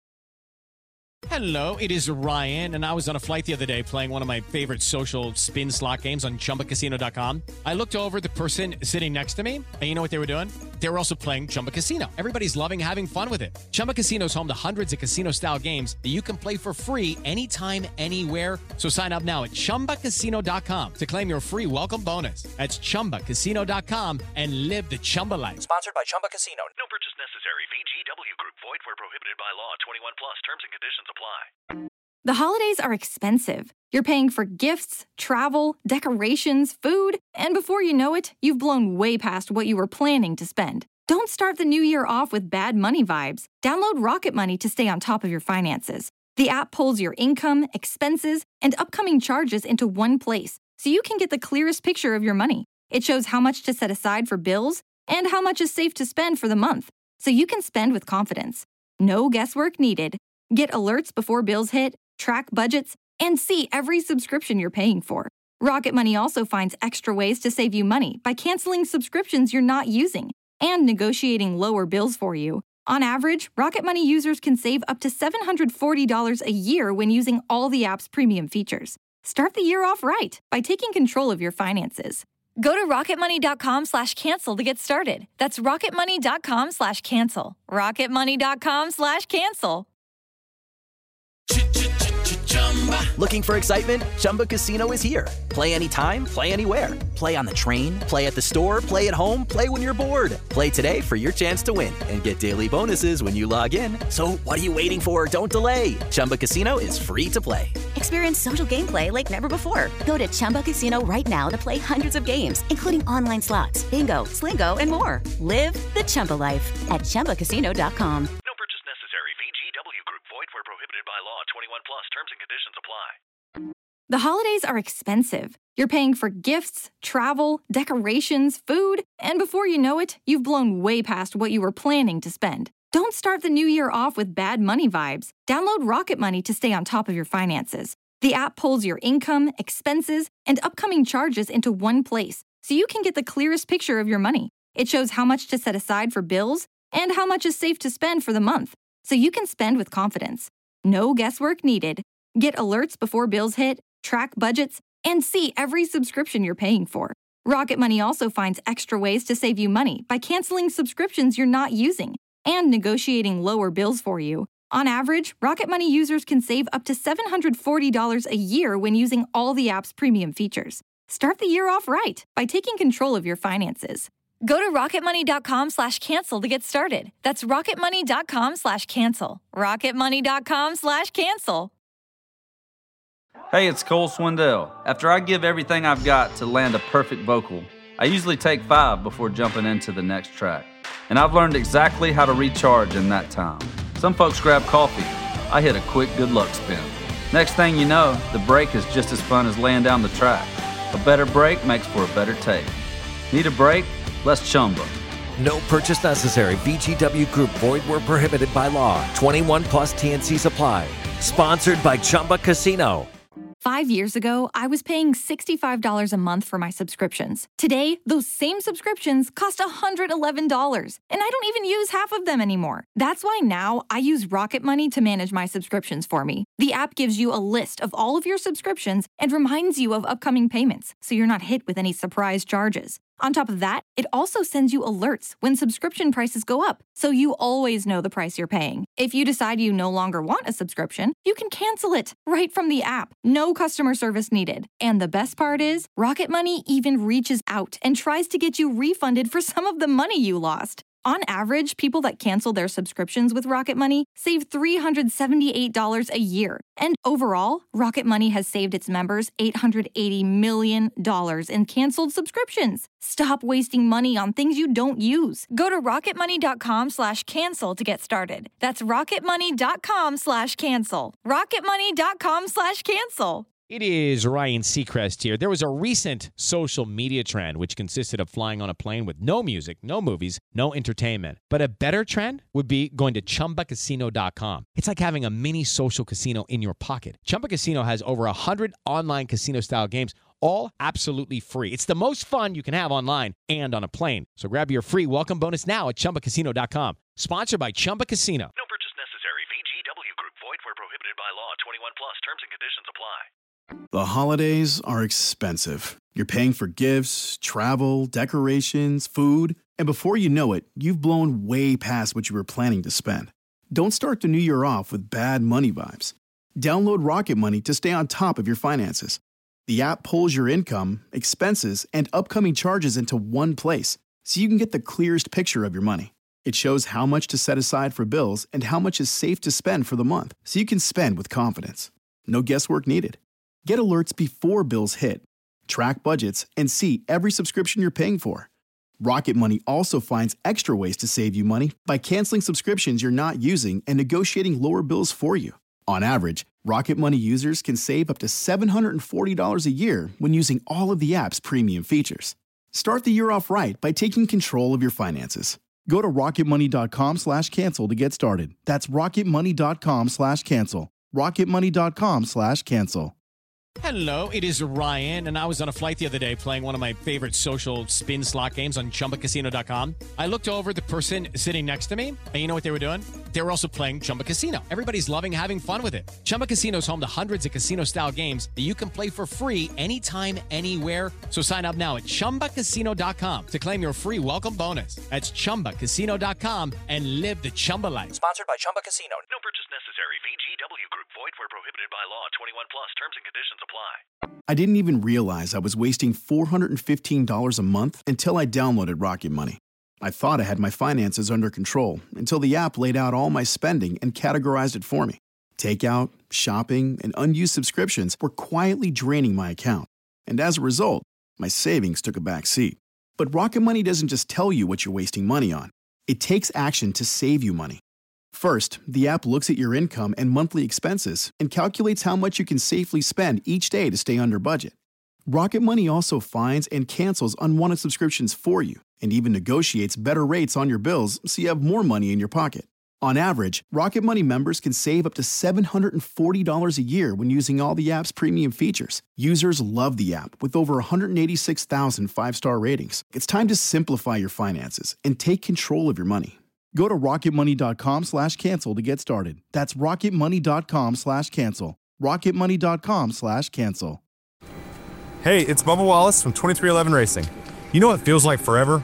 Hello, it is Ryan, and I was on a flight the other day playing one of my favorite social spin slot games on ChumbaCasino.com. I looked over at the person sitting next to me, and you know what they were doing? They were also playing Chumba Casino. Everybody's loving having fun with it. Chumba Casino is home to hundreds of casino-style games that you can play for free anytime, anywhere. So sign up now at ChumbaCasino.com to claim your free welcome bonus. That's ChumbaCasino.com and live the Chumba life. Sponsored by Chumba Casino. No purchase necessary. VGW Group. Void where prohibited by law. 21 plus. Terms and conditions apply. The holidays are expensive. You're paying for gifts, travel, decorations, food, and before you know it, you've blown way past what you were planning to spend. Don't start the new year off with bad money vibes. Download Rocket Money to stay on top of your finances. The app pulls your income, expenses, and upcoming charges into one place, so you can get the clearest picture of your money. It shows how much to set aside for bills and how much is safe to spend for the month, so you can spend with confidence. No guesswork needed. Get alerts before bills hit, track budgets, and see every subscription you're paying for. Rocket Money also finds extra ways to save you money by canceling subscriptions you're not using and negotiating lower bills for you. On average, Rocket Money users can save up to $740 a year when using all the app's premium features. Start the year off right by taking control of your finances. Go to rocketmoney.com/cancel to get started. That's rocketmoney.com/cancel. rocketmoney.com/cancel. Looking for excitement? Chumba Casino is here. Play anytime, play anywhere. Play on the train, play at the store, play at home, play when you're bored. Play today for your chance to win and get daily bonuses when you log in. So what are you waiting for? Don't delay. Chumba Casino is free to play. Experience social gameplay like never before. Go to Chumba Casino right now to play hundreds of games, including online slots, bingo, Slingo, and more. Live the Chumba life at ChumbaCasino.com. No purchase necessary. VGW Group. Void where prohibited by law. 21 plus. Terms and conditions apply. The holidays are expensive. You're paying for gifts, travel, decorations, food, and before you know it, you've blown way past what you were planning to spend. Don't start the new year off with bad money vibes. Download Rocket Money to stay on top of your finances. The app pulls your income, expenses, and upcoming charges into one place, so you can get the clearest picture of your money. It shows how much to set aside for bills and how much is safe to spend for the month, so you can spend with confidence. No guesswork needed. Get alerts before bills hit, track budgets, and see every subscription you're paying for. Rocket Money also finds extra ways to save you money by canceling subscriptions you're not using and negotiating lower bills for you. On average, Rocket Money users can save up to $740 a year when using all the app's premium features. Start the year off right by taking control of your finances. Go to rocketmoney.com/cancel to get started. That's rocketmoney.com/cancel. rocketmoney.com/cancel. Hey, it's Cole Swindell. After I give everything I've got to land a perfect vocal, I usually take 5 before jumping into the next track. And I've learned exactly how to recharge in that time. Some folks grab coffee. I hit a quick good luck spin. Next thing you know, the break is just as fun as laying down the track. A better break makes for a better take. Need a break? Let's Chumba. No purchase necessary. VGW Group. Void where prohibited by law. 21 plus TNCs apply. Sponsored by Chumba Casino. 5 years ago, I was paying $65 a month for my subscriptions. Today, those same subscriptions cost $111, and I don't even use half of them anymore. That's why now I use Rocket Money to manage my subscriptions for me. The app gives you a list of all of your subscriptions and reminds you of upcoming payments, so you're not hit with any surprise charges. On top of that, it also sends you alerts when subscription prices go up, so you always know the price you're paying. If you decide you no longer want a subscription, you can cancel it right from the app. No customer service needed. And the best part is, Rocket Money even reaches out and tries to get you refunded for some of the money you lost. On average, people that cancel their subscriptions with Rocket Money save $378 a year. And overall, Rocket Money has saved its members $880 million in canceled subscriptions. Stop wasting money on things you don't use. Go to rocketmoney.com/cancel to get started. That's rocketmoney.com/cancel. rocketmoney.com/cancel. It is Ryan Seacrest here. There was a recent social media trend which consisted of flying on a plane with no music, no movies, no entertainment. But a better trend would be going to ChumbaCasino.com. It's like having a mini social casino in your pocket. Chumba Casino has over 100 online casino-style games, all absolutely free. It's the most fun you can have online and on a plane. So grab your free welcome bonus now at ChumbaCasino.com. Sponsored by Chumba Casino. No purchase necessary. VGW Group. Void where prohibited by law. 21 plus. Terms and conditions apply. The holidays are expensive. You're paying for gifts, travel, decorations, food, and before you know it, you've blown way past what you were planning to spend. Don't start the new year off with bad money vibes. Download Rocket Money to stay on top of your finances. The app pulls your income, expenses, and upcoming charges into one place, so you can get the clearest picture of your money. It shows how much to set aside for bills and how much is safe to spend for the month, so you can spend with confidence. No guesswork needed. Get alerts before bills hit, track budgets, and see every subscription you're paying for. Rocket Money also finds extra ways to save you money by canceling subscriptions you're not using and negotiating lower bills for you. On average, Rocket Money users can save up to $740 a year when using all of the app's premium features. Start the year off right by taking control of your finances. Go to rocketmoney.com/cancel to get started. That's rocketmoney.com/cancel. rocketmoney.com/cancel. Hello, it is Ryan, and I was on a flight the other day playing one of my favorite social spin slot games on ChumbaCasino.com. I looked over at the person sitting next to me, and you know what they were doing? They were also playing Chumba Casino. Everybody's loving having fun with it. Chumba Casino is home to hundreds of casino-style games that you can play for free anytime, anywhere. So sign up now at ChumbaCasino.com to claim your free welcome bonus. That's ChumbaCasino.com and live the Chumba life. Sponsored by Chumba Casino. No purchase necessary. VGW Group. Void where prohibited by law. 21 plus. Terms and conditions apply. I didn't even realize I was wasting $415 a month until I downloaded Rocket Money. I thought I had my finances under control until the app laid out all my spending and categorized it for me. Takeout, shopping, and unused subscriptions were quietly draining my account. And as a result, my savings took a back seat. But Rocket Money doesn't just tell you what you're wasting money on. It takes action to save you money. First, the app looks at your income and monthly expenses and calculates how much you can safely spend each day to stay under budget. Rocket Money also finds and cancels unwanted subscriptions for you and even negotiates better rates on your bills so you have more money in your pocket. On average, Rocket Money members can save up to $740 a year when using all the app's premium features. Users love the app with over 186,000 five-star ratings. It's time to simplify your finances and take control of your money. Go to rocketmoney.com/cancel to get started. That's rocketmoney.com/cancel. rocketmoney.com/cancel. Hey, it's Bubba Wallace from 2311 Racing. You know what feels like forever?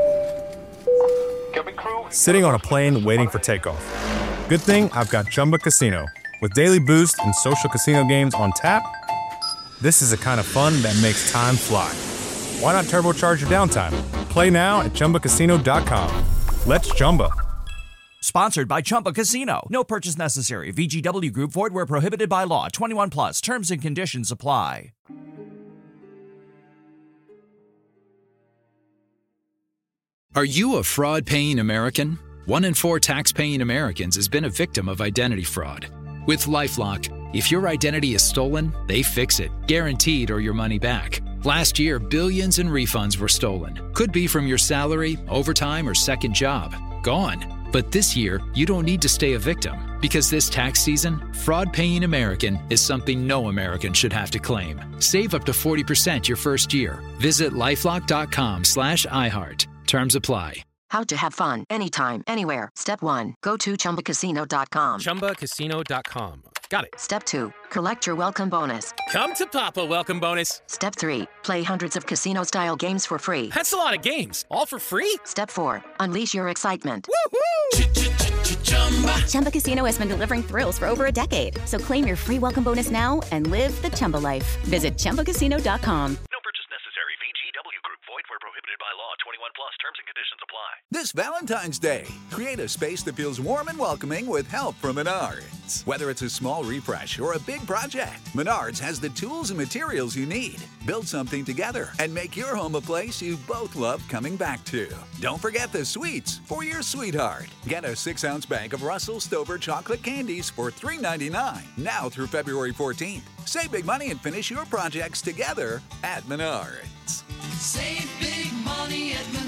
Sitting on a plane waiting for takeoff. Good thing I've got Chumba Casino. With daily boost and social casino games on tap, this is the kind of fun that makes time fly. Why not turbocharge your downtime? Play now at ChumbaCasino.com. Let's Chumba. Sponsored by Chumba Casino. No purchase necessary. VGW Group. Void where prohibited by law. 21 plus. Terms and conditions apply. Are you a fraud-paying American? 1 in 4 tax-paying Americans has been a victim of identity fraud. With LifeLock, if your identity is stolen, they fix it, guaranteed, or your money back. Last year, billions in refunds were stolen. Could be from your salary, overtime, or second job. Gone. But this year, you don't need to stay a victim, because this tax season, fraud-paying American is something no American should have to claim. Save up to 40% your first year. Visit LifeLock.com/iHeart. Terms apply. How to have fun anytime, anywhere. Step 1. Go to ChumbaCasino.com. ChumbaCasino.com. Got it. Step 2, collect your welcome bonus. Come to Papa welcome bonus. Step 3, play hundreds of casino-style games for free. That's a lot of games. All for free? Step 4, unleash your excitement. Woohoo! Chumba Casino has been delivering thrills for over a decade. So claim your free welcome bonus now and live the Chumba life. Visit ChumbaCasino.com. No purchase necessary. VGW Group. Void where prohibited by law. 21 plus. Terms and conditions apply. This Valentine's Day, create a space that feels warm and welcoming with help from Menards. Whether it's a small refresh or a big project, Menards has the tools and materials you need. Build something together and make your home a place you both love coming back to. Don't forget the sweets for your sweetheart. Get a 6-ounce bag of Russell Stover chocolate candies for $3.99 now through February 14th. Save big money and finish your projects together at Menards. Save big money at Menards.